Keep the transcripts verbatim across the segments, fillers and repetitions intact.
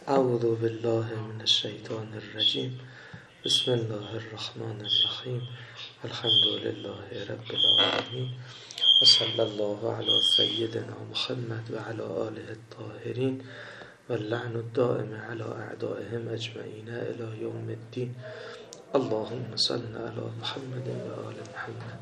اعوذ بالله من الشیطان الرجیم. بسم الله الرحمن الرحیم. الحمد لله رب العالمین و صلی الله علی سیدنا محمد و علی آله الطاهرین و اللعن الدائم علی اعدائهم اجمعین الی یوم الدین. اللهم صل علی محمد و آل محمد.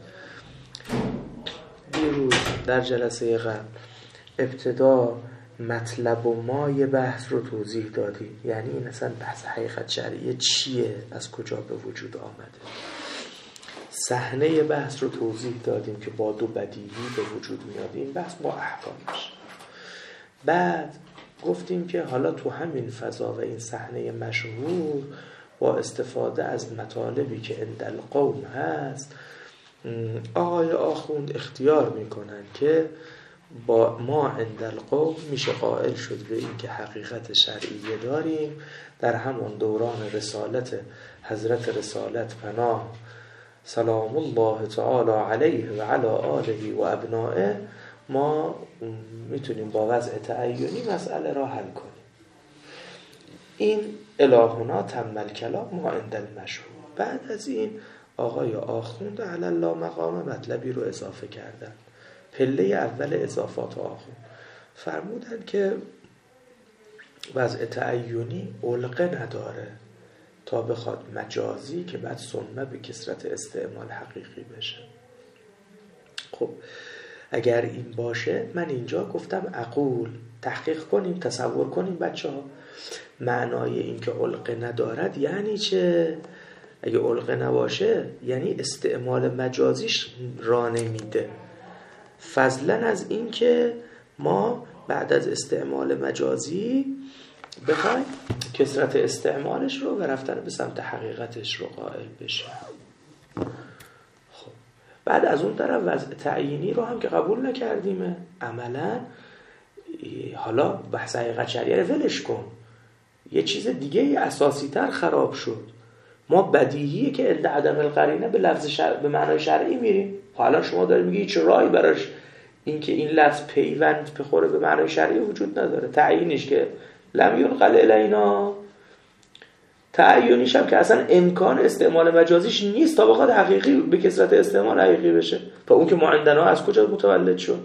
دیروز در جلسه قبل ابتدا مطلب و مای بحث رو توضیح دادیم، یعنی این اصلا بحث حقیقت شرعیه چیه، از کجا به وجود آمده. صحنه بحث رو توضیح دادیم که با دو بدیهی به وجود میاد این بحث با احکامش. بعد گفتیم که حالا تو همین فضا و این صحنه مشهور با استفاده از مطالبی که عند القوم هست، آقای آخوند اختیار میکنن که با ما عند القوم میشه قائل شد به این که حقیقت شرعیه داریم. در همون دوران رسالت حضرت رسالت پناه سلام الله تعالی علیه و علی آله و ابنائه ما میتونیم با وضع تعینی مسئله را حل کنیم. این الهنا تم الکلام ما عند المشهور. بعد از این آقای آخوند علی الله مقام مطلبی رو اضافه کردن. پله اول اضافات آخوند فرمودن که وضع تعینی علقه نداره تا بخواد مجازی که بعد سنه به کثرت استعمال حقیقی بشه. خب اگر این باشه، من اینجا گفتم اقول تحقیق کنیم، تصور کنیم بچه ها معنای این که علقه ندارد یعنی چه. اگه علقه نباشه یعنی استعمال مجازیش را نمیده، فضلا از این که ما بعد از استعمال مجازی بخوایم کثرت استعمالش رو و رفتن به سمت حقیقتش رو قائل بشه. خب بعد از اون طرف وضع تعیینی رو هم که قبول نکردیم عملا. حالا بحث حقیقت شرعیه رو ولش کن، یه چیز دیگه اساسی تر خراب شد. ما بدیهیه که عند عدم القرینه به لفظ شرع به معنای شرعی میریم. حالا شما دارید میگی هیچ راهی براش این که این لفظ پیوند بخوره به معنای شرعی وجود نداره. تعیینش که لم ينقل الینا، تعیینش هم که اصلا امکان استعمال مجازیش نیست تا بخواد حقیقی به کثرت استعمال حقیقی بشه. تا اون که ما عندنا از کجا متولد شد؟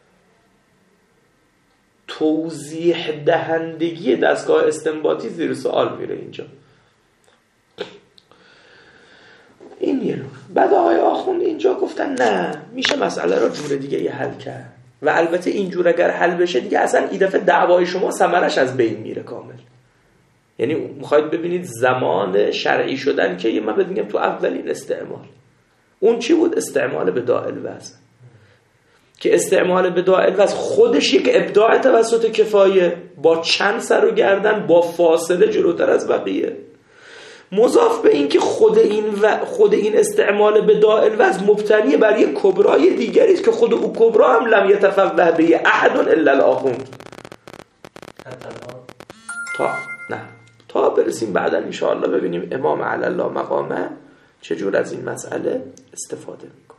توضیح دهندگی دستگاه استنباطی زیر سوال میره اینجا. این یه نور. بعد آقای آخوند اینجا گفتن نه، میشه مسئله را جور دیگه یه حل کرد و البته اینجور اگر حل بشه دیگه اصلا این دفعه دعوای شما ثمرش از بین میره کامل. یعنی میخواید ببینید زمان شرعی شدن که من بهت میگم تو اولین استعمال اون چی بود؟ استعمال بداء الوضع، که استعمال بداء الوضع خودش یک ابداع توسط کفایه با چند سر و گردن با فاصله جلوتر از بقیه، مضاف به این که خود این و خود این استعمال بداء الوضع مبتنی بر یک کبرای دیگری است که خود او کبرا هم لم یتفوه به احد الا الاخوند. تا نه تا برسیم بعدا ان شاء الله ببینیم امام علی الله مقامه چجور از این مسئله استفاده میکنه.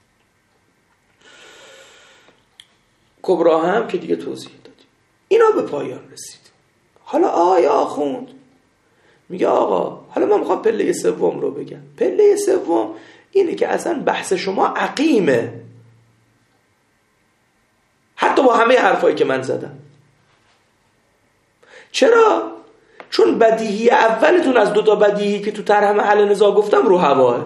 کبرا هم که دیگه توضیح دادیم. اینا به پایان رسید. حالا آقای آخوند میگه آقا حالا من میخوام پله سوم رو بگم. پله سوم اینه که اصلا بحث شما عقیمه، حتی با همه حرفایی که من زدم. چرا؟ چون بدیهی اولتون از دوتا بدیهی که تو طرح محل نزاع گفتم رو هواه.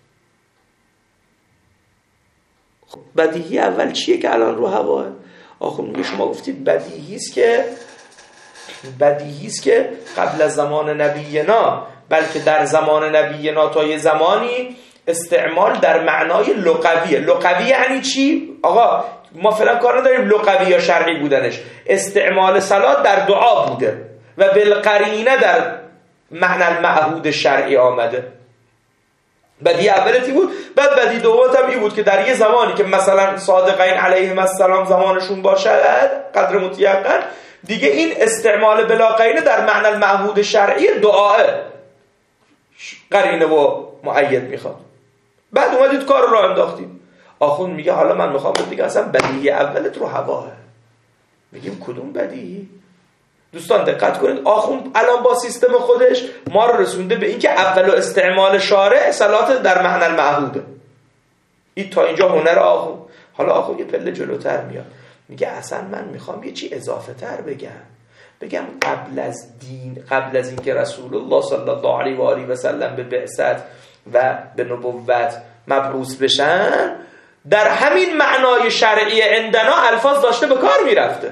خب بدیهی اول چیه که الان رو هواه؟ آخه میگه شما گفتید بدیهی است که بدیهی است که قبل از زمان نبینا، بلکه در زمان نبینا تا یه زمانی استعمال در معنای لغویه. لغویه یعنی چی؟ آقا ما فعلا کار نداریم لغوی یا شرعی بودنش. استعمال صلات در دعا بوده و بالقرینه در معنی المعهود شرعی آمده. بدیهی اولتی بود. بعد بدیهی دومت هم این بود که در یه زمانی که مثلا صادقین علیهم السلام زمانشون باشه قدر متیقن، دیگه این استعمال بلا قرینه در معنی المعهود شرعی دعاه قرینه و مؤید میخواد. بعد اومدید کار رو راه انداختید. آخوند میگه حالا من میخوام دیگه اصلا بدیهی اولت رو هواه. میگیم کدوم بدیهی؟ دوستان دقت کنید، آخوند الان با سیستم خودش ما رو رسونده به این که اول استعمال شارع صلات در معنی المعهوده. این تا اینجا هنر آخوند. حالا آخوند یه پله جلوتر میاد، میگه اصلا من میخوام یه چی اضافه تر بگم. بگم قبل از دین، قبل از اینکه رسول الله صلی الله علیه و آله و سلم به بعثت و به نبوت مبعوث بشن، در همین معنای شرعی عندنا الفاظ داشته به کار میرفته.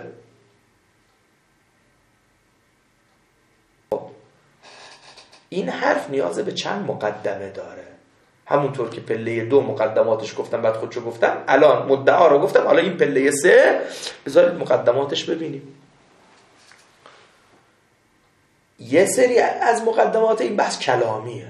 این حرف نیاز به چند مقدمه داره. همونطور که پله دو مقدماتش گفتم بعد خودشو گفتم، الان مدعا رو گفتم، حالا این پله سه بذارید مقدماتش ببینیم. یه سری از مقدمات این بحث کلامیه.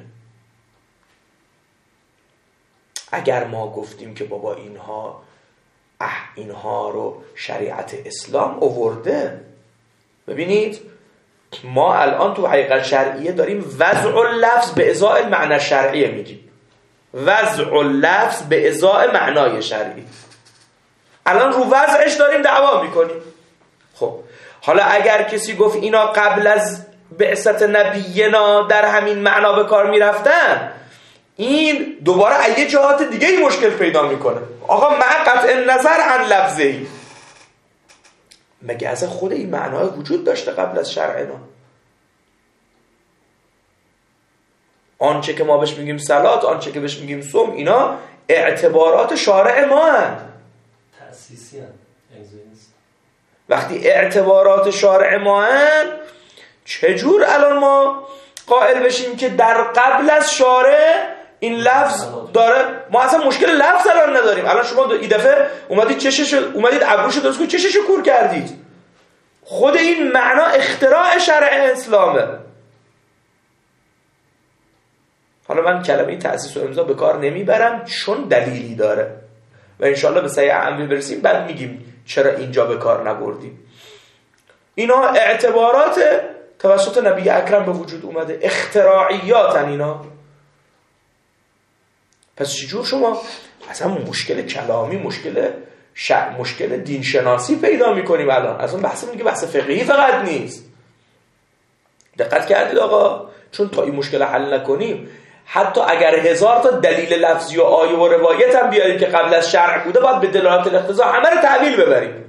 اگر ما گفتیم که بابا اینها اه اینها رو شریعت اسلام آورده، ببینید ما الان تو حقیقت شرعیه داریم وضع اللفظ به ازاء المعنی شرعیه میگیم، وضع اللفظ به ازاء معنای شرعی. الان رو وضعش داریم دعوا میکنیم. خب حالا اگر کسی گفت اینا قبل از بعثت نبینا در همین معنا به کار میرفتن، این دوباره یه جهات دیگه ای مشکل پیدا میکنه. آقا مع قطع نظر عن لفظی، مگه از خود این معنای وجود داشته قبل از شرعنا؟ آنچه که ما بهش میگیم صلات، آنچه که بهش میگیم صوم، اینا اعتبارات شارع ما هن، تأسیسی هن. وقتی اعتبارات شارع ما هن، چجور الان ما قائل بشیم که در قبل از شارع این لفظ داره؟ ما اصلا مشکل لفظ الان نداریم. الان شما این دفعه اومدید چشش اومدید ابروش درست کنید، چشش کور کردید. خود این معنا اختراع شرع اسلامه. حالا من کلمه تأسیس و امضا به کار نمیبرم چون دلیلی داره و انشالله به سعی عملی برسیم بعد میگیم چرا اینجا به کار نبردیم. اینا اعتبارات توسط نبی اکرم به وجود اومده، اختراعیاتن اینا. پس چجور شما اصلا مشکل کلامی، مشکل ش... مشکل دین شناسی پیدا میکنیم الان؟ اصلا بحث میگه بحث فقهی فقط نیست. دقت کردید آقا؟ چون تا این مشکل حل نکنیم، حتی اگر هزار تا دلیل لفظی و آیه و روایت هم بیاریم که قبل از شرع بوده، باید به دلالت الاقتضا همه رو تعویل ببریم.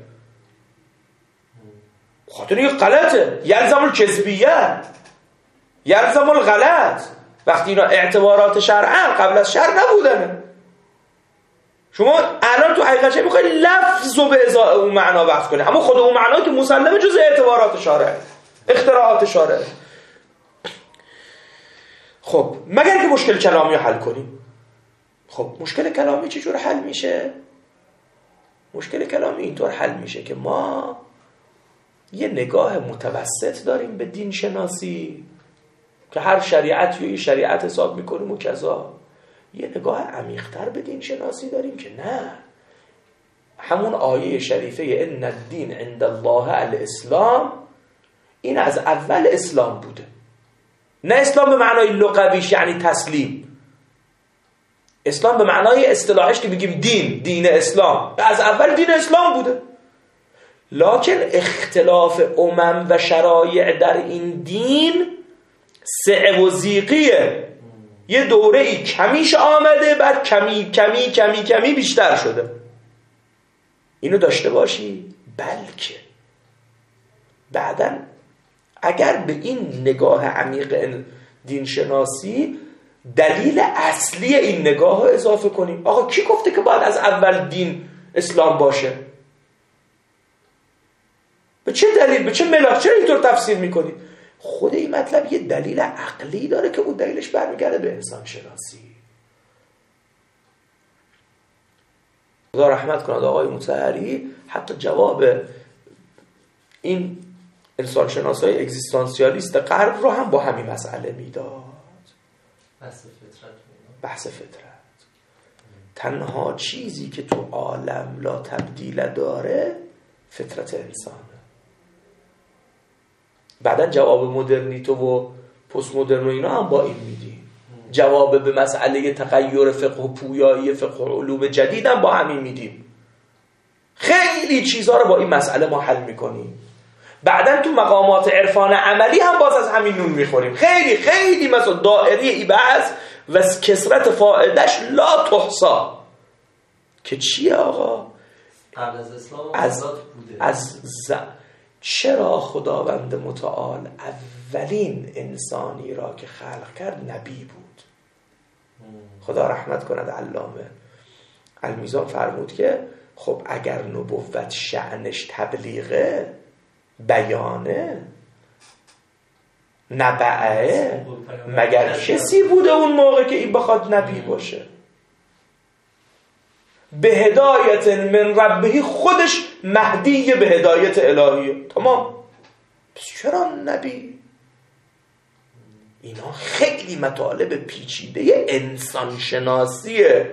خاطر این غلطه، یلزم الکذبیه، یلزم الغلط. وقتی اینا اعتبارات شرعن قبل از شرع نبودنه، شما الان تو حقیقت چه میخواید؟ لفظ رو به ازای اون معنا بحث کنید، اما خود اون معنا که مسلمه جز اعتبارات شارع، اختراعات شارع. خب مگر که مشکل کلامی رو حل کنیم. خب مشکل کلامی چجور حل میشه؟ مشکل کلامی اینطور حل میشه که ما یه نگاه متوسط داریم به دین شناسی که هر شریعت یا یه شریعت حساب میکنیم و کذا. یه نگاه عمیق‌تر به دین شناسی داریم که نه، همون آیه شریفه ان الدین عند الله الاسلام، این از اول اسلام بوده. نه اسلام به معنای لغویش یعنی تسلیم، اسلام به معنای اصطلاحش که میگیم دین، دین اسلام، از اول دین اسلام بوده. لکن اختلاف امم و شرایع در این دین سعه و ضیقیه. یه دوره ای کمیش آمده، بعد کمی کمی کمی کمی بیشتر شده. اینو داشته باشی. بلکه بعدن اگر به این نگاه عمیق دین شناسی دلیل اصلی این نگاه رو اضافه کنیم، آقا کی گفته که باید از اول دین اسلام باشه؟ به چه دلیل، به چه ملاک، چرا اینطور تفسیر میکنید؟ خود این مطلب یه دلیل عقلی داره که اون دلیلش برمیگرده به انسان شناسی. خدا رحمت کنه آقای مطهری، حتی جواب این انسان شناسای اگزیستانسیالیست غرب رو هم با همین مسئله میداد. بحث فطرت. بحث فطرت. تنها چیزی که تو عالم لا تبدیل داره فطرت انسانه. بعدا جواب مدرنیته و پست مدرن و اینا هم با این میدیم. جواب به مسئله تغییر فقه و پویایی فقه و علوم جدید هم با همین میدیم. خیلی چیزها رو با این مسئله ما حل میکنیم. بعدن تو مقامات عرفان عملی هم باز از همین نون میخوریم. خیلی خیلی مثلا دائری ایبعث و کسرت فائدش لا تحصا. که چیه آقا؟ قبل از اسلام از بوده. از ز... چرا خداوند متعال اولین انسانی را که خلق کرد نبی بود؟ خدا رحمت کند علامه المیزان فرمود که خب اگر نبوت شأنش تبلیغه، بیانه، نبعه، مگر کسی بوده اون موقع که این بخواد نبی باشه؟ به هدایت من ربهی، خودش مهدی به هدایت الهیه. تمام. پس چرا نبی؟ اینا خیلی مطالب پیچیده انسان شناسیه.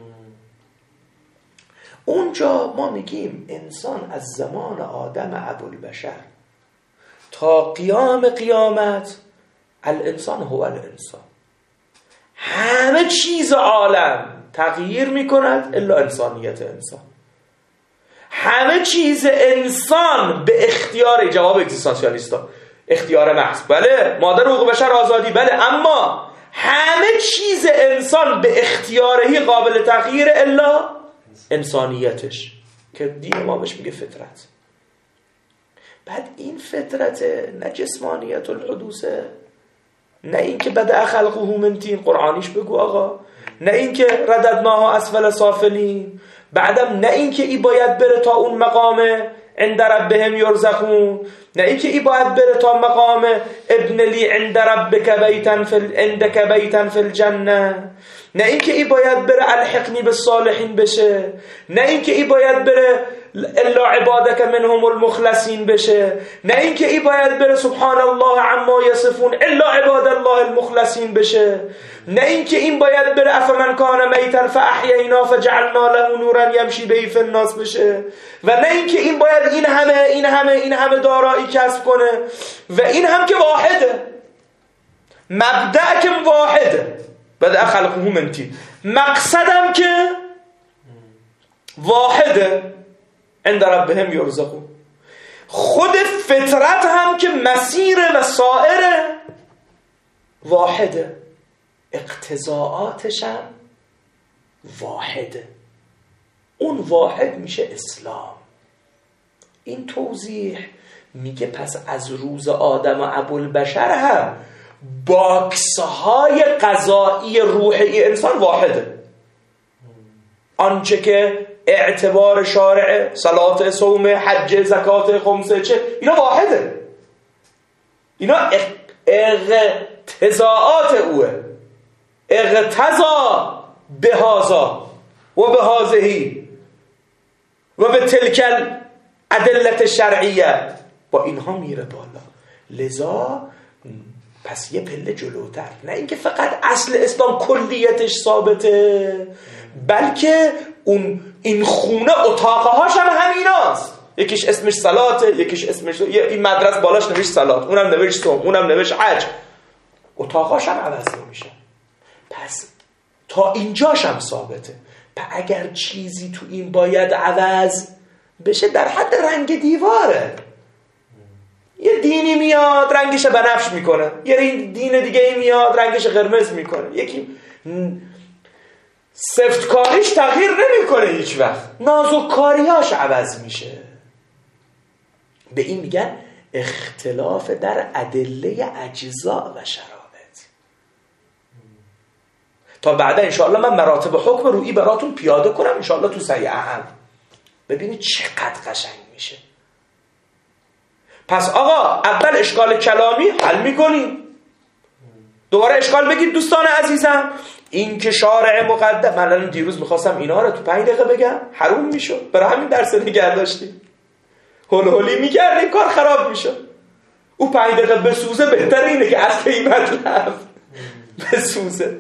اونجا ما میگیم انسان از زمان آدم ابوالبشر تا قیام قیامت الانسان هو الانسان، همه چیز عالم تغییر میکند الا انسانیت انسان. همه چیز انسان به اختیار، جواب اگزیستانسیالیستا، اختیار محض. بله مادر حقوق بشر آزادی، بله، اما همه چیز انسان به اختیارهی قابل تغییر الا انسانیتش که دین ما بهش میگه فطرت. بعد این فطرت نه جسمانیت الحدوثه، نه این که بدأ خلقه من طین، قرآنیش بگو آقا، نه این که رددناها اسفل سافلین، بعدم نه این که ای باید بره تا اون مقام عند ربهم یرزقون، نه این که ای باید بره تا مقام ابن لی عند ربک بیتا فی عندک بیتا فی الجنه، نه این که ای باید بره الحقنی بالصالحین بشه، نه این که ای باید بره الا عبادک منهم المخلصین بشه، نه این که ای باید بره سبحان الله عما یصفون الا عباد الله المخلصین بشه، نه این که این باید بره افمن کان میتا فاحیینا فجعلنا له نورا یمشی به فی الناس بشه، و نه این که این باید این همه این همه این همه دارایی کسب کنه، و این هم که واحده، مبدأ که واحده، بدأ خلقه من طین، مقصدم که واحده، عند ربهم یرزقون. خود فطرت هم که مسیر و سائر واحده، اقتضاعاتش هم واحده. اون واحد میشه اسلام. این توضیح میگه پس از روز آدم و ابوالبشر هم باکس‌های غذایی روحی انسان واحده. آنچه که اعتبار شارع، صلات، صوم، حج، زکات، خمسه، چه اینا واحده. اینا اقتضاعات اوه، اقتضا بهازا و بهازهی و به تلکل ادلت شرعیه، با اینها میره بالا. لذا پس یه پله جلوتر، نه اینکه فقط اصل اسلام کلیتش ثابته، بلکه اون این خونه اتاقهاش هم همیناست. یکیش اسمش صلاته، یکیش اسمش این مدرسه بالاش نوشت صلات، اونم نوشت صوم، اونم نوشت حج، اتاقهاش هم عوض نمیشه. پس تا اینجاش هم ثابته. پس اگر چیزی تو این باید عوض بشه در حد رنگ دیواره. یه دینی میاد رنگش بنفش میکنه، یه دین دیگه میاد رنگش قرمز میکنه، یکی سفت کاریش تغییر نمیکنه هیچ وقت، نازک کاریاش عوض میشه. به این میگن اختلاف در ادله اجزا و شرایط. تا بعدا انشاءالله من مراتب حکم رویی براتون پیاده کنم انشاءالله تو سعی اهم، ببینید چقدر قشنگ میشه. پس آقا اول اشکال کلامی حل میکنیم، دوباره اشکال بگید دوستان عزیزم. این که شارع مقدم، من الان دیروز میخواستم اینا رو تو پنج دقیقه بگم، حروم میشد، برای همین درس نگه داشتیم، هول هولی میکردیم کار خراب میشد. او پنج دقیقه بسوزه بهتره اینه که از قیمت رفت بسوزه.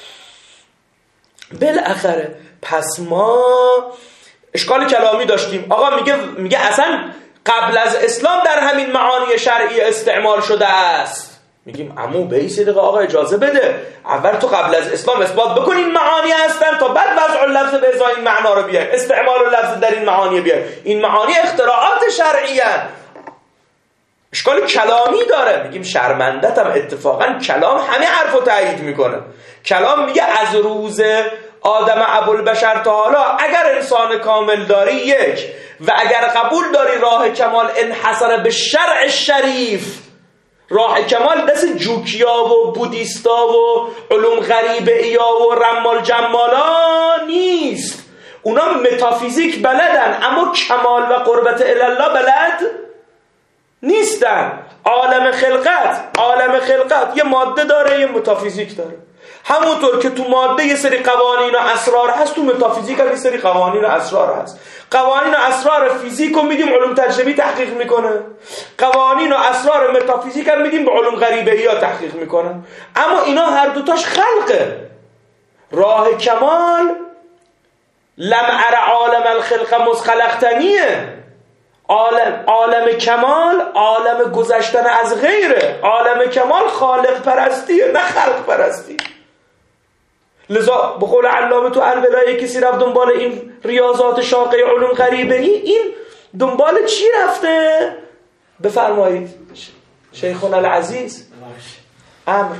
بالاخره پس ما اشکال کلامی داشتیم. آقا میگه میگه اصلا قبل از اسلام در همین معانی شرعی استعمال شده است. میگیم عمو به این صدقه آقا اجازه بده، اول تو قبل از اسلام اثبات بکن این معانی هستن تا بعد وضع اللفظ به ازای این معنا رو بیار، استعمال اللفظ در این معانی بیار. این معانی اختراعات شرعی هستند. اشکال کلامی داره. میگیم شرمندتم اتفاقا کلام همه حرفو تایید میکنه. کلام میگه از روز آدم ابوالبشر تا حالا اگر انسان کامل داری یک، و اگر قبول داری راه کمال انحصر به شرع شریف، راه کمال دست جوکیا و بودیستا و علوم غریبه یا و رمال جمالا نیست. اونا متافیزیک بلدن اما کمال و قربت الله بلد نیستن. عالم خلقت عالم خلقت یه ماده داره، یه متافیزیک داره. همونطور که تو ماده یه سری قوانین و اسرار هست، تو متافیزیک هم یه سری قوانین و اسرار هست. قوانین و اسرار فیزیک رو میدیم علوم تجربی تحقیق میکنه، قوانین و اسرار متافیزیک هم میدیم به علوم غریبه‌ای ها تحقیق میکنه. اما اینا هر دوتاش خلقه. راه کمال لم ار عالم الخلق مزخلقتنیه. عالم عالم کمال عالم گذشتن از غیره. عالم کمال خالق پرستیه نه خلق پرستی. لذا به قول علامه تو الولایه کسی رفت دنبال این ریاضات شاقه علوم غریبه، این دنبال چی رفته؟ بفرمایید شیخنا العزیز. امر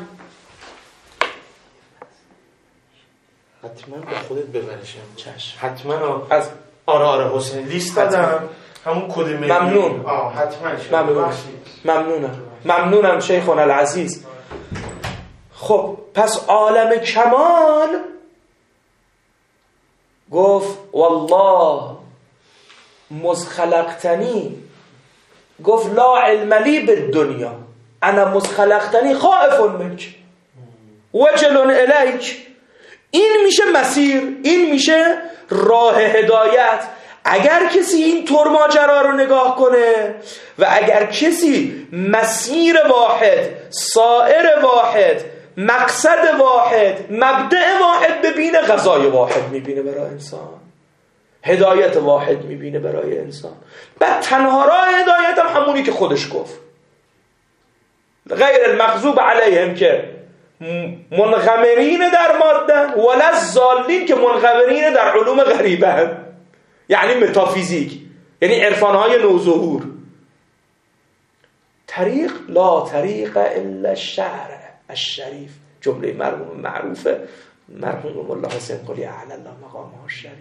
حتما با خودت ببرشم. چشم. حتما. از آره آره حسین لیست دادم همون کد ملی. ممنون. آه حتما. ممنون. ممنونم ممنونم شیخنا العزیز. خب پس عالم کمال گفت والله مزخلقتنی، گفت لا علم لی بالدنیا انا مزخلقتنی خائف منک وجل الیک. این میشه مسیر، این میشه راه هدایت. اگر کسی این طور ماجرا رو نگاه کنه و اگر کسی مسیر واحد، سائر واحد، مقصد واحد، مبدأ واحد ببینه، غذای واحد میبینه برای انسان، هدایت واحد میبینه برای انسان. بعد تنها راه هدایت هم همونی که خودش گفت، غیر المغضوب علیهم که منغمرین در ماده ولا الضالین که منغمرین در علوم غریبه، یعنی متافیزیک، یعنی عرفانهای نوظهور. طریق لا طریق الا الشرع الشریف، جمله مرحوم معروفه مرحوم مولا حسین قلی اعلی الله مقامه الشریف.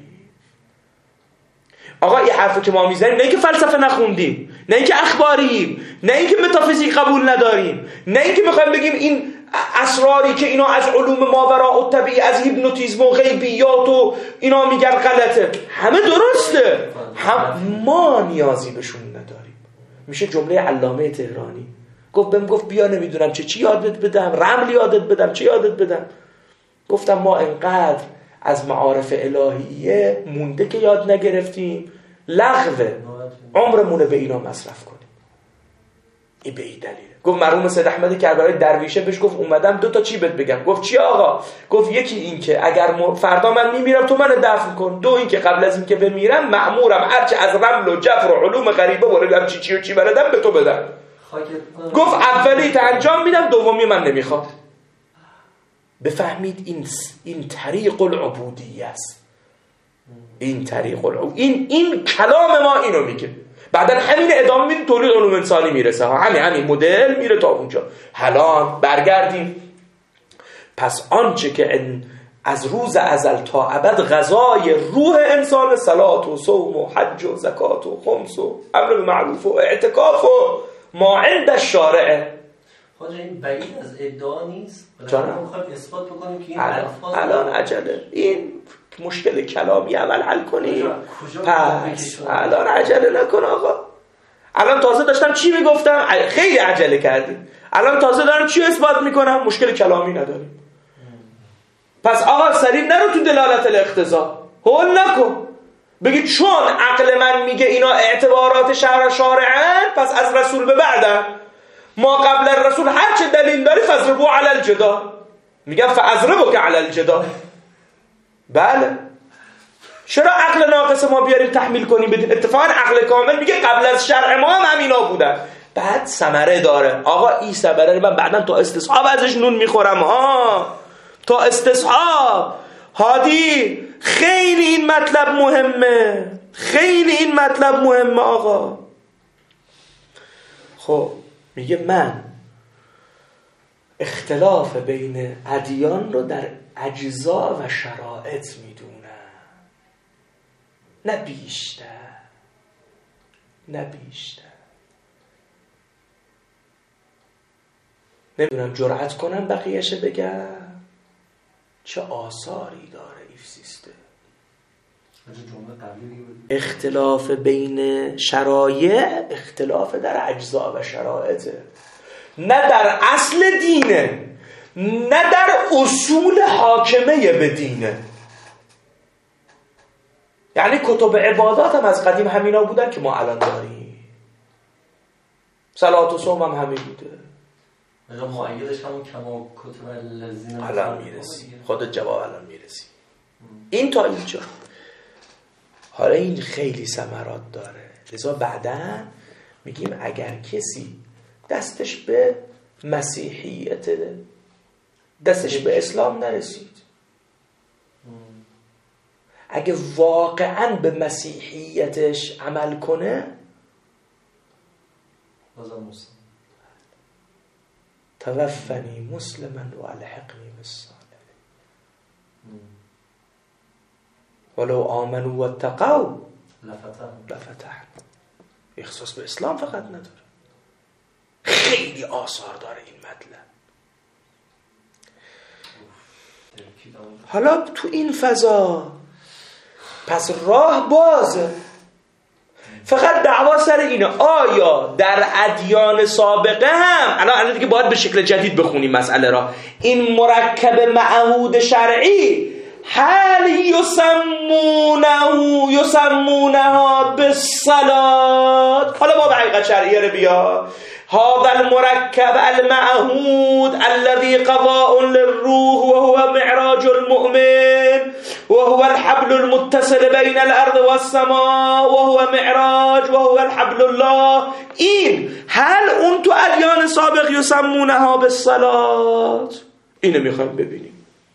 آقا این حرفو که ما میزنیم نه اینکه فلسفه نخوندیم، نه اینکه اخباریم، نه اینکه متافیزیک قبول نداریم، نه اینکه میخوایم بگیم این اسراری که اینا از علوم ماوراء الطبیعه، از هیپنوتیزم و غیبیات و اینا میگن غلطه، همه درسته، هم ما نیازی بهشون نداریم. میشه جمله علامه تهرانی گفت بهم گفت بیا نمیدونم چه چی یادت بدم، رمل یادت بدم، چه یادت بدم. گفتم ما انقدر از معارف الهیه مونده که یاد نگرفتیم، لغوه، عمرمونه به اینا مصرف کنیم. این به این دلیله. گفت مرحوم سید احمد کربلایی درویشه بهش گفت اومدم دو تا چی بهت بگم. گفت چی آقا؟ گفت یکی این که اگر فردا من میمیرم تو منو دفن کن، دو این که قبل از این که بمیرم مأمورم هرچه از رمل و جفر و علوم غریبه و چی چی و چی بلدم به تو بدم. گفت اولی تا انجام میدم، دومی من نمیخواد. بفهمید این این طریق العبودیه است. این طریق العبود، این این کلام ما اینو میگه. بعدن همین ادامه میدیم تولید علوم انسانی میرسه ها، همین همین مدل میره تا اونجا. حالا برگردیم. پس آنچه که از روز ازل تا ابد غذای روح انسان، صلات و صوم و حج و زکات و خمس و امر بالمعروف و اعتکاف و ما عند الشارع. خواجه این بعید از ادعا نیست؟ جانم میخوایم اثبات بکنیم که این الان, الان عجله، این مشکل کلامی اول حل کنی. پس الان عجله نکن آقا. الان تازه داشتم چی میگفتم، خیلی عجله کردی. الان تازه دارم چی اثبات میکنم، مشکل کلامی نداریم. پس آقا سریع نرو تو دلالت الاقتضا، هول نکن بگی چون عقل من میگه اینا اعتبارات شرع شارعن پس از رسول به بعدن. ما قبل الرسول هر چه دلیل داری فضربو علی الجدال، میگم فاضربک علی الجدال. بله، چرا عقل ناقص ما بیاریم تحمیل کنیم بدین؟ اتفاقا عقل کامل میگه قبل از شرع ما هم همینا بودن. بعد ثمره داره. آقا این ثمره من بعداً تا استصحاب ازش نون میخورم ها، تا استصحاب. هادی خیلی این مطلب مهمه، خیلی این مطلب مهمه آقا. خب میگه من اختلاف بین ادیان رو در اجزا و شرایط میدونم، نه بیشتر، نه بیشتر. نمیدونم جرأت کنم بقیه‌اش بگم چه آثاری داره این سیستم. اختلاف بین شرایع اختلاف در اجزا و شرایطه، نه در اصل دینه، نه در اصول حاکمه به دینه. یعنی کتب عبادات هم از قدیم همینا بودن که ما الان داریم. صلات و صوم هم همین بوده. مثلا معیدش همون کما کتب الذین الان میرسی، خودت جواب الان میرسی. این تا اینجا. حالا این خیلی ثمرات داره، لذا بعداً میگیم اگر کسی دستش به مسیحیت، دستش به اسلام نرسید، اگه واقعاً به مسیحیتش عمل کنه، توفنی مسلما و الحقنی بالصالحین ولو آمنوا و اتقوا لفتحنا. اختصاص به اسلام فقط نداره، خیلی آثار داره این مطلب. حالا تو این فضا پس راه بازه، فقط دعوا سر اینه آیا در ادیان سابقه هم، الان الان دیگه باید به شکل جدید بخونیم مسئله را، این مرکب معهود شرعی هل یسمونه یسمونها بالصلات. حالا ما به حقیقت شرعیه رو بیا، هذا المركب المعهود الذي قضاء للروح وهو معراج المؤمن وهو الحبل المتصل بين الارض والسماء وهو معراج وهو الحبل الله. این هل اون تو ادیان سابق یسمونها بالصلات؟ اینو میخوایم ببینیم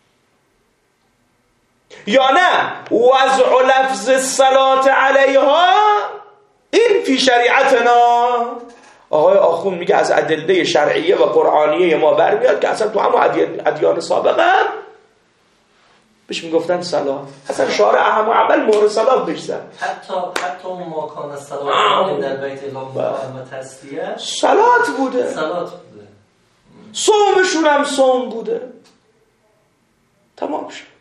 یا نه وضع لفظ الصلاة علیها این فی شریعتنا. آقای آخوند میگه از ادله شرعیه و قرآنیه ما برمیاد که اصلا تو همون ادیان سابقه بهش میگفتن صلات، اصلا شارع اهم و اول مهر صلات بهش زد. حتی حتی ماکان صلات در بیت الله و تسلیه صلات بوده، صلات بوده، صومشون هم صوم بوده. تمام شد.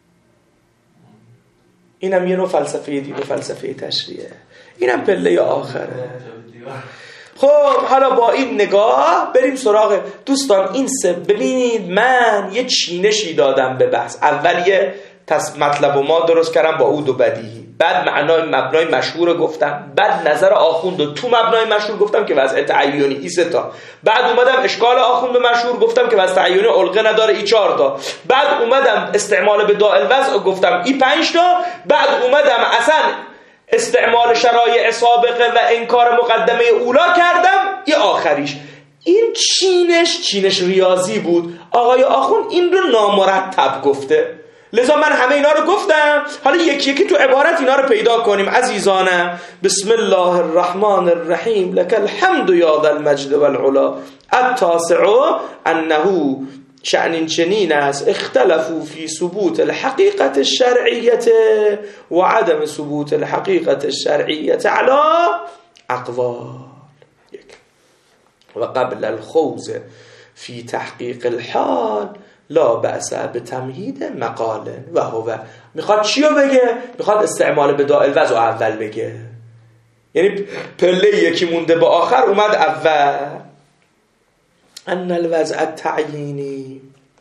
اینم یه نوع فلسفه دین و فلسفه تشریعه، اینم پله آخره. خب حالا با این نگاه بریم سراغ دوستان. این سه ببینید من یه چینشی دادم به بحث. اول یه تص... مطلب و ما درست کردم با عود و بدیهی، بعد معنای مبنای مشهور گفتم، بعد نظر آخوند و تو مبنای مشهور گفتم که وضع تعیونی ای سه تا، بعد اومدم اشکال آخوند مشهور گفتم که وضع تعیونی علقه نداره ای چهار تا، بعد اومدم استعمال به داء الوضع گفتم ای پنج تا، بعد اومدم اصلا استعمال شرایع سابقه و انکار مقدمه اولا کردم یه آخریش. این چینش چینش ریاضی بود، آقای آخوند این رو نامرتب گفته، لذا من همه اینا رو گفتم. حالا یکی یکی تو عبارت اینا رو پیدا کنیم. عزیزانم بسم الله الرحمن الرحیم لك الحمد یا ذا المجد والعلا. التاسع انه شأن چنین است اختلفوا فی ثبوت الحقیقت الشرعیت و عدم ثبوت الحقیقت الشرعیت علی اقوال. یک و قبل الخوض فی تحقیق الحال لا بأس بتمهید مقال و هو. میخواد چیو بگه؟ میخواد استعمال به داء الوضع اول بگه، یعنی پله یکی مونده به آخر اومد اول. ان الوضع التعیینی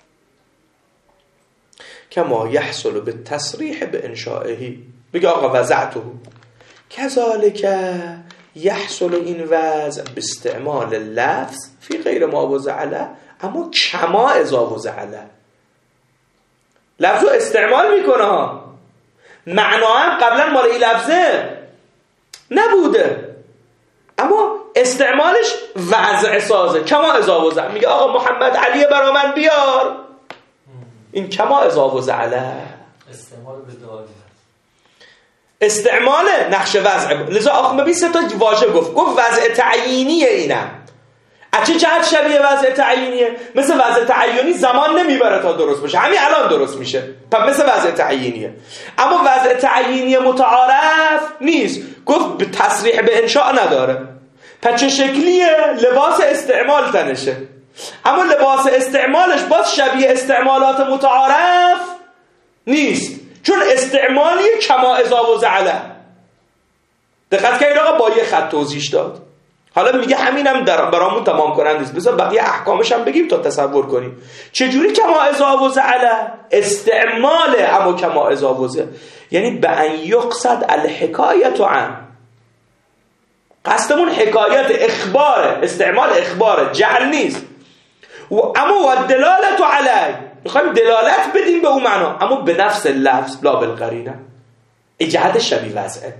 کما یحصل بالتصریح بانشائه، بگه آقا وضعته، کذالک یحصل این وضع باستعمال لفظ فی غیر ما وضع له، اما کما اذا وضع له. لفظو استعمال میکنه ها، معنا هم قبلا مال این لفظه نبوده، اما استعمالش وضع سازه. کما اذا وضع، میگه آقا محمد علی برا من بیار، این کما اذا وضع له استعمال به داء استعمال نقش وضع. لذا آخوند ببین سه تا واژه گفت، گفت وضع تعیینی اینم، از چه جهت شبیه وضع تعیینیه؟ مثل وضع تعیینی زمان نمیبره تا درست بشه، همین الان درست میشه، پس مثل وضع تعیینیه. اما وضع تعیینی متعارف نیست، گفت به تصریح به انشاء نداره. پس چه شکلیه؟ لباس استعمال تنشه، اما لباس استعمالش باز شبیه استعمالات متعارف نیست، چون استعمالی کما اذا وضع. دقت کنید آقا، با یه خط توضیح داد. حالا میگه همینم در برامون تمام کننده است، بذار بقیه احکامش هم بگیم تا تصور کنیم چجوری کما اذا وضع استعمال. اما کما اذا وضع یعنی به ان یقصد الحکایت عن، قصدمون حکایت اخباره، استعمال اخباره، جعل نیست. و اما و دلالت علی، میخوایم دلالت بدیم به اون معنا، اما به نفس لفظ لا بالقرینه. اجهاد شبیه وضعه.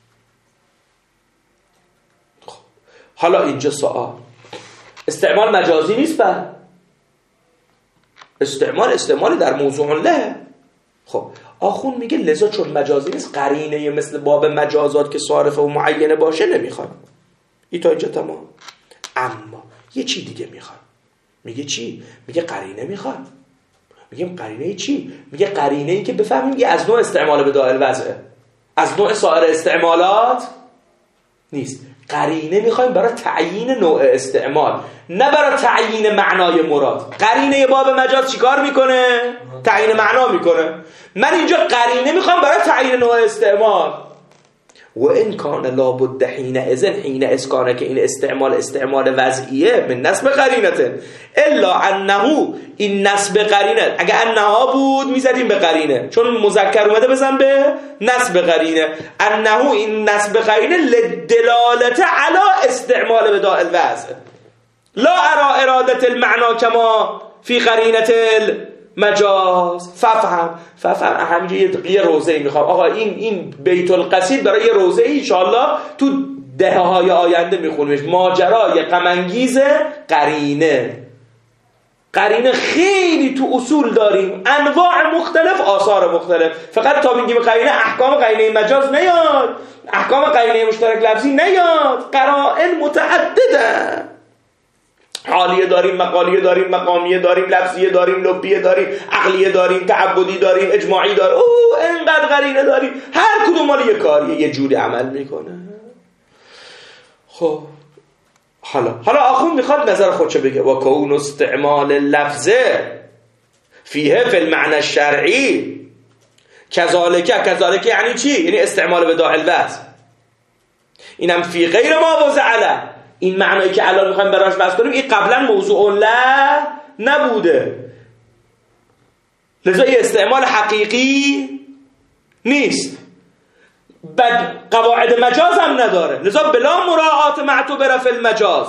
حالا اینجا سوال، استعمال مجازی نیست؟ بر استعمال استعمال در موضوع له. خب آخون میگه لذا چون مجازی نیست، قرینه مثل باب مجازات که صارفه و معینه باشه نمیخواد. این تا اینجا تمام. اما یه چی دیگه میخواد. میگه چی؟ میگه قرینه میخواد. میگیم قرینه چی؟ میگه قرینه ای که بفهمیم یه از نوع استعمال به دائل وضعه، از نوع سایر استعمالات نیست. قرینه میخوایم برای تعیین نوع استعمال، نه برای تعیین معنای مراد. قرینه باب مجاز چیکار میکنه؟ تعیین معنا میکنه. من اینجا قرینه میخوام برای تعیین نوع استعمال. و این کان لابد حین اذن حین اسکانه، که این استعمال استعمال وضعیه من نسب قرینته، الا انه این نسب قرینه. اگه انها بود میزدیم به قرینه، چون مذکر اومده بزن به نسب قرینه. انه این نسب قرینه لدلالت علی استعمال بداء الوضع، لا ارا اراده المعنا کما فی قرینه مجاز. ففهم ففهم همینجا یه روزه میخوام آقا، این این بیت القصید برای یه روزه ان شاء الله تو دهه های آینده میخونیمش، ماجرای غم انگیز قرینه. قرینه خیلی تو اصول داریم، انواع مختلف، آثار مختلف. فقط تا میگیم قرینه احکام قرینه مجاز نیاد، احکام قرینه مشترک لفظی نیاد، قرائن متعدده. حالیه داریم، مقالیه داریم، مقامیه داریم، لفظیه داریم، لبیه داریم، عقلیه داریم، تعبدی داریم، اجماعی داریم. اوه اینقدر قرینه داریم، هر کدوم مال یه کاریه، یه جوری عمل میکنه. خب حالا حالا آخوند میخواد نظر خودشو بگه. و کون استعمال لفظه فیه فی المعنى الشرعی کذالک. کذالک یعنی چی؟ یعنی استعمال بداء الوضع. اینم فی غیر ما وضع له. این معنایی که الان میخوایم براش بحث کنیم این قبلا موضوع له نبوده، لذا این استعمال حقیقی نیست، بعد قواعد مجاز هم نداره، لذا بلا مراعات معتبر فی المجاز،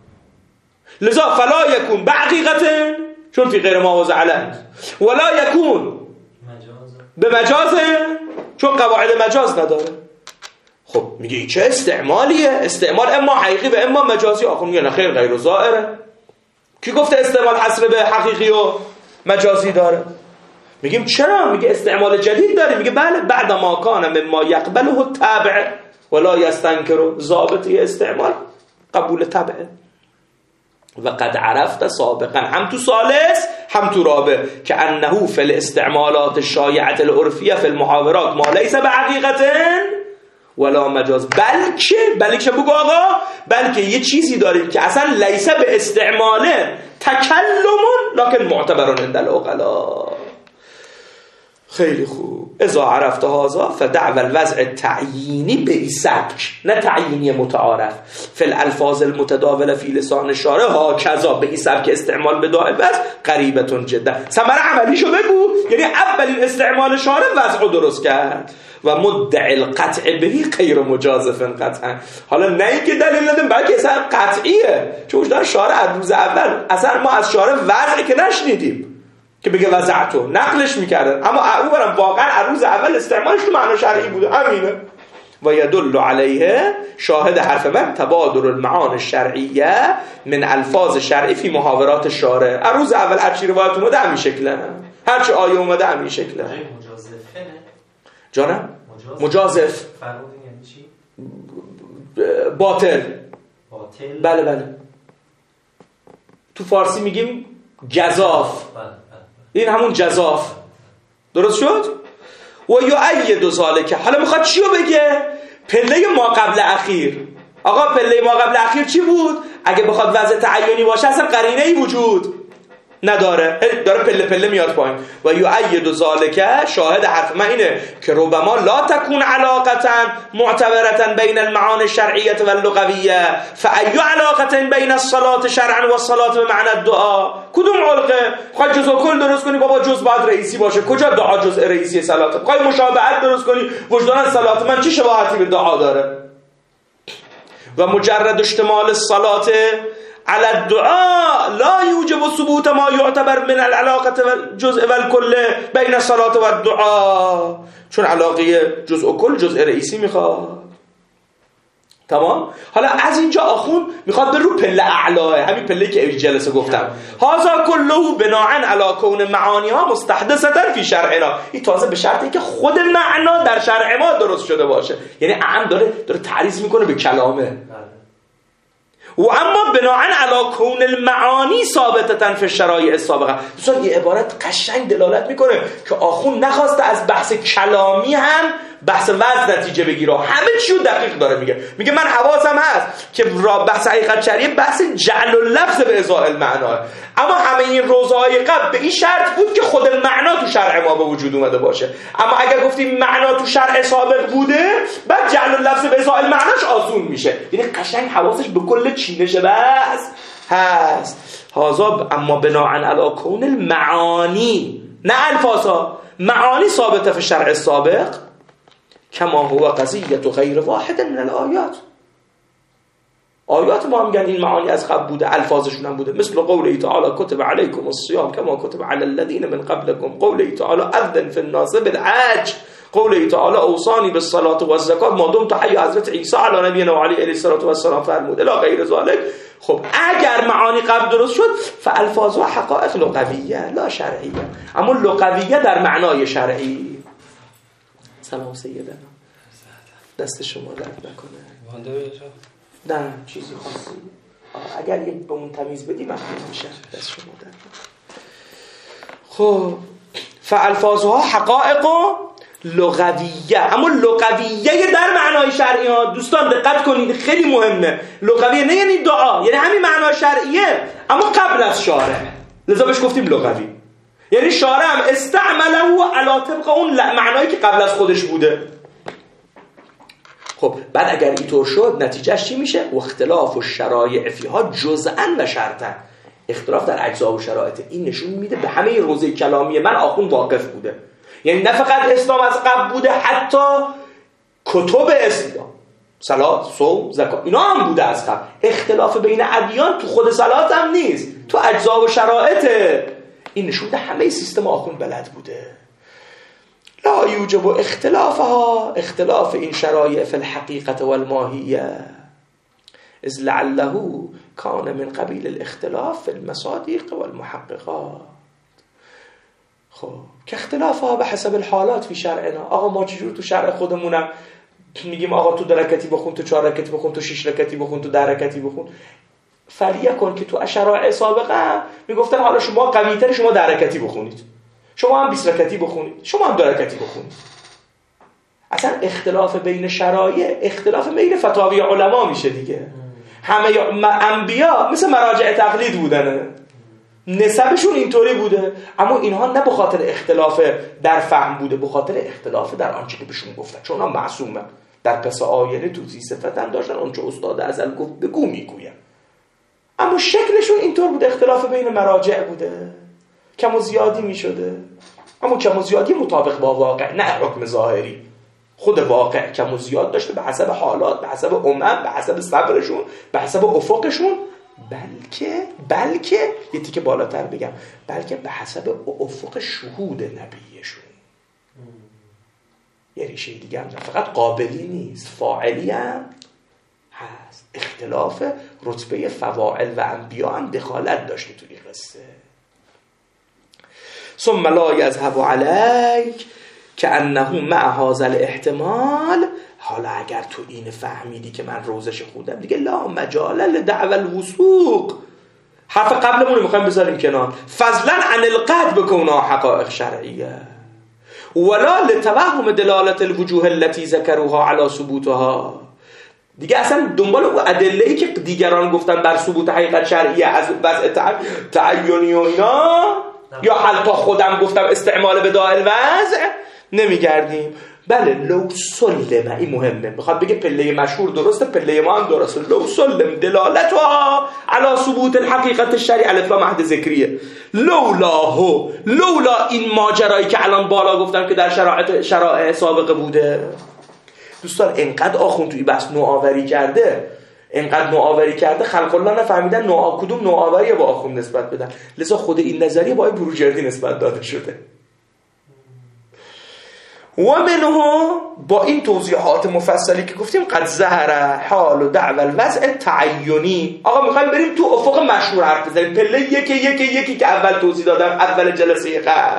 لذا فلا یکون بحقیقت، چون فی غیر ما وضع له، ولا یکون به مجاز، چون قواعد مجاز نداره. خب میگه این چه استعمالیه؟ استعمال اما حقیقی و اما مجازی. آخه میگه نه خیر، غیر و ظاهره. کی گفته استعمال حصر به حقیقی و مجازی داره؟ میگیم چرا؟ میگه استعمال جدید داره. میگه بله، بعد ما کان مما یقبله الطبع ولا یستنکر، ضابط استعمال قبول طبعه. و قد عرفت سابقا، هم تو ثالث هم تو رابع، که انه فی الاستعمالات الشایعه العرفیه فی المحاورات ما لیس بحقیقت ولا مجاز، بلکه بلکه بگو آقا، بلکه یه چیزی داریم که اصلا لیس به استعماله تکلمون لکن معتبرون عند العقلاء. خیلی خوب. اذا عرفت هذا فدعوى الوضع تعیینی به سبک، نه تعیینی متعارف، فی الالفاظ المتداوله فی لسان الشارع هاکذا، به سبک استعمال بداء الوضع قریبتون جدا. ثمره عملیشو بگو، یعنی اولین استعمال شارع وضع درست کرد. و مدعی القطع بهی غیر مجازف قطعا. حالا نه اینکه دلیل ندیم، بلکه اصلا قطعیه، چون در شارع از روز اول اصلا ما از شارع وضعی که نشنیدیم که بگه وضعتو نقلش میکردن، اما او برم واقعا از روز اول استعمالش تو معنی شرعی بوده. همینه. و یدل علیه، شاهد حرف من، تبادر المعانی الشرعیه من الفاظ شرعی فی محاورات شارع. از روز اول هر چی روایت اومده همین شکله، هر چی آیه اومده همین شکله. جانم؟ مجازف. فرمودین یعنی چی؟ باطل. باطل. بله بله. تو فارسی میگیم جزاف، این همون جزاف. درست شد؟ و یؤید ذالک. حالا میخواد چیو بگه؟ پله ما قبل اخیر. آقا پله ما قبل اخیر چی بود؟ اگه بخواد وضع تعینی باشه اصلا قرینه ای وجود نداره، داره پله پله میاد پایین. و یؤید ذالک، شاهد حرف من اینه که ربما لا تکون علاقتا معتبرتا بین المعانی الشرعیه و اللغویه، فای علاقه بین الصلاه شرعا و الصلاه بمعنى الدعاء. کدوم علقه؟ خواهی جزء کل درست کنی بابا جزء باید رئیسی باشه، کجا دعا جزء رئیسی صلات؟ خواهی مشابهت درست کنی وجدان صلات من چی شباهتی به دعا داره؟ و مجرد اشتمال الصلاه على الدعاء لا يوجب ثبوت ما يعتبر من العلاقه والجزء والكل بين الصلاه والدعاء، چون علاقه جزء و کل جزء رئیسی میخواد. تمام. حالا از اینجا آخون میخواد بر رو پله اعلاه، همین پله که جلسه گفتم، هذا كله بناء على كون معانیها مستحدثه فی شرعنا. این تازه به شرطی که خود معنا در شرع ما درست شده باشه، یعنی اعم داره داره تعریض میکنه به کلامه. و اما بناء علی کون المعانی ثابتة فی الشرایع السابقه. دوستان این عبارت قشنگ دلالت میکنه که آخون نخواسته از بحث کلامی هم بحث وضع نتیجه بگیره، همه چیو دقیق داره میگه. میگه من حواسم هست که را بحث حقیقت شرعیه بحث جعل اللفظ به ازاء المعنی، اما همه این روزهای قبل به این شرط بود که خود المعنا تو شرع ما به وجود اومده باشه. اما اگر گفتیم معنا تو شرع سابق بوده، بعد جعل اللفظ به ازاء المعناش آسون میشه. یعنی قشنگ حواسش به کل چینش بحث هست. هذا اما بناء علی کون المعانی، نه الفاظا، معانی ثابته فی الشرع السابق کما هو قضیه غیر واحد من الآیات. آیات ما هم میگن این معانی از قبل بوده، الفاظشون هم بوده، مثل قوله تعالی کتب علیکم الصیام کما کتب علی الذین من قبلکم، قوله تعالی اذن فی الناس بالحج، قوله تعالی اوصانی بالصلاة والزکات ما دمت حی، حضرت عیسی علی نبینا و علیه الصلاة والسلام فرمود الی غیر ذلک. خب اگر معانی قبل درست شد فالفاظ و حقائق لغویه لا شرعیه، اما لغویه در معنای شرعی. سلام سیدنا، دست شما درد نکنه. نه چیزی خاصی اگر یه به اون تمیز بدی مفهوم میشه. دست شما درد نکنه. خب فالفاظها حقائق لغویه، اما لغویه در معنای شرعی ها. دوستان دقت کنید خیلی مهمه. لغویه نه یعنی دعا، یعنی همین معنای شرعیه اما قبل از شارع، لذا بهش گفتیم لغوی. یعنی شارع هم استعمله علی طبق اون معنایی که قبل از خودش بوده. خب بعد اگر اینطور شد نتیجهش چی میشه؟ و اختلاف و شرایع فیها جزءا و شرطا. اختلاف در اجزا و شرایط، این نشون میده به همه روزه کلامی من آخون واقف بوده. یعنی نه فقط اسلام از قبل بوده، حتی کتب اسلام، صلات، صوم، زکات، اینا هم بوده از قبل. اختلاف بین ادیان تو خود صلات هم نیست، تو اجزا و شرایطه. این نشون میده همه سیستم آخون بلد بوده. لا یوجب اختلافها، اختلاف این شرایع فی الحقیقت والماهیه، اذ لعله کان من قبیل الاختلاف فی المصادیق والمحققات. خب که اختلافها به حسب الحالات فی شرعنا. آقا ما چجور تو شرع خودمونم میگیم آقا تو دو رکعتی بخون، تو چهار رکعتی بخون، تو شش رکعتی بخون، تو ده رکعتی بخون. فریه کن که تو شرایع سابقه میگفتن حالا شما قوی‌تر، شما ده رکعتی بخونید، شما هم بیست رکعتی بخونید، شما هم دو رکعتی بخونید. اصلا اختلاف بین شرایع اختلاف بین فتاوی علما میشه دیگه. همه انبیا مثل مراجع تقلید بودن، نسبشون اینطوری بوده، اما اینها نه به خاطر اختلاف در فهم بوده، به خاطر اختلاف در آنچه که بهشون گفتن، چون هم معصومه. در پس آینه توضیح صفت هم داشتن، اونچه استاد ازل گفت بگو میگویم، اما شکلشون اینطور بوده. اختلاف بین مراجع بوده، کم و زیادی میشده، اما کم و زیادی مطابق با واقع، نه حکم ظاهری. خود واقع کم و زیاد داشته به حسب حالات، به حسب امم، به حسب صبرشون، به حسب افقشون، بلکه بلکه یه تیکه بالاتر بگم، بلکه به حسب افق شهود نبیشون. یه ریشه دیگه هم فقط قابلی نیست، فاعلی هم هست. اختلاف رتبه فواعل و انبیا هم دخالت داشته توی این قصه. ثم لا یذهب علیک که انه مع هذا الاحتمال. حالا اگر تو این فهمیدی که من روزش خوندم دیگه، لا مجال لدعوى الوثوق حرف قبلمون رو میخوایم بذاریم کنار. فضلا عن القطع بکونا حقائق شرعیه ولا لتوهم دلالت الوجوه التي ذكروها على ثبوتها. دیگه اصلا دنبال اون ادله‌ای که دیگران گفتن بر ثبوت حقیقت شرعیه از وضع تعینی و اینا یا حتی خودم گفتم استعمال بداء الوضع نمیگردیم. بله لو سلم، این مهمه، میخواد بگه پله مشهور درسته، پله ما هم درسته. لو سلم دلالتها على ثبوت الحقیقت الشرعیه، الف لام عهد ذکریه، لولاه، لولا این ماجرایی که الان بالا گفتم که در شرایط شرایع سابقه بوده. دوستان اینقدر آخوند توی بحث نوآوری کرده، اینقدر نوآوری کرده خلق الله نفهمیدن نوآ کدوم نوآوری با آخوند نسبت بدن، لذا خود این نظریه با بروجردی نسبت داده شده. و منه با این توضیحات مفصلی که گفتیم قد ظهر حال و دعوى الوضع تعینی. آقا میخوایم بریم تو افق مشهور حرف بزنیم، پله یکی یکی یکی که اول توضیح دادم اول جلسه قبل.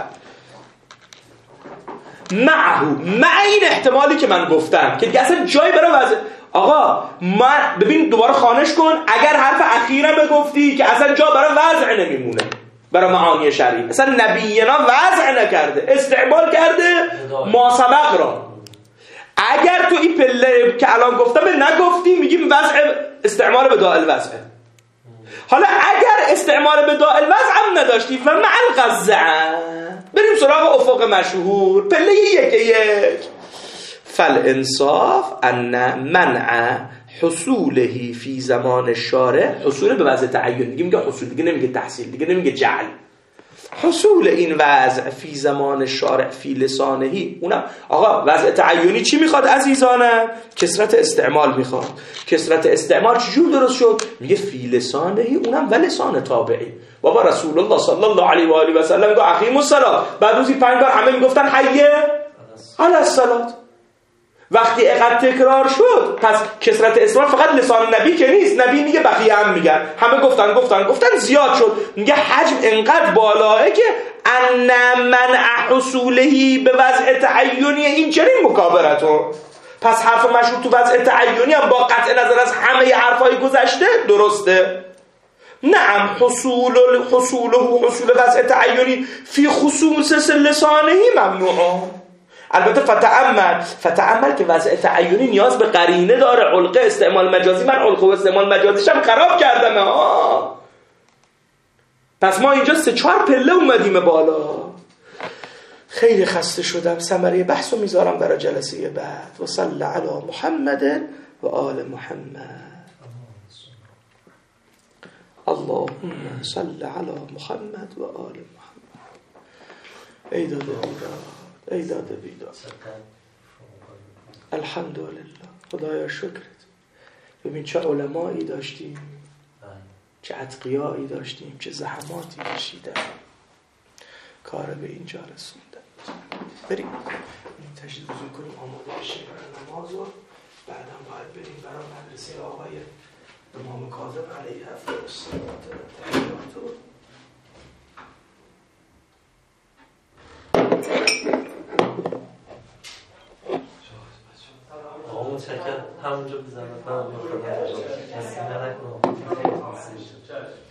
معه، مع این احتمالی که من گفتم که دیگه اصلا جایی برای وضع. آقا من ببین دوباره خانش کن، اگر حرف اخیرا بگفتی که اصلا جا برای وضع نمیمونه، برای معانی شرعی، اصلا نبینا وضع نکرده، استعمال کرده ما سبق را. اگر تو این پله که الان گفتم نگفتی، میگیم وضع استعمال بداء الوضع. حالا اگر استعمال بداء الوضع هم نداشتی و مع القزع، بریم سراغ افق مشهور پله یک یک. فالانصاف ان منع حصوله فی زمان الشارع، حصول به وضع تعین، دیگه میگه حصول، دیگه نمیگه تحصیل، دیگه نمیگه جعل. حصول این وضع فی زمان الشارع فی لسانهی، اونم آقا وضع تعینی چی میخواد عزیزانم؟ کثرت استعمال میخواد. کثرت استعمال چجور درست شد؟ میگه فی لسانهی، اونم و لسان تابعی. بابا رسول الله صلی الله علیه و آله و سلم گفت اقیموا الصلاة، بعد روزی پنج بار همه میگفتن حی علی الصلاة. وقتی اقد تکرار شد، پس کثرت استعمال فقط لسان نبی که نیست، نبی میگه بقیه هم میگن، همه گفتن گفتن گفتن زیاد شد. میگه حجم انقدر بالاه که ان منع حصوله به وضع تعینی این چنین مکابرتون. پس حرف مشهور تو وضع تعینی هم با قطع نظر از همه حرفای گذشته درسته. نعم حصول حصوله حصول وضع تعینی فی خصوص لسانهی ممنوع. البته فتعمل فتعمل که وضع تعینی نیاز به قرینه داره. علقه استعمال مجازی، من علقه و استعمال مجازیشم خراب کردم ها. پس ما اینجا سه چهار پله اومدیم بالا. خیلی خسته شدم، ثمره بحثو میذارم برای جلسه بعد. و صلی علی محمد و آل محمد. اللهم صل علی محمد و آل محمد. ای داده بیداد، ای داده بیداد. الحمدلله، خدایا شکرت. ببین چه علمایی داشتیم، چه اتقیایی داشتیم، چه زحماتی کشیدن، کار به اینجا رسوندن. بریم تشریف وضو کنیم، آماده بشیم برای نماز و بعدم باید بریم برای مدرسه آقای امام کاظم علیه السلام. اون چکر همونجا بزنم، من اون رو کنم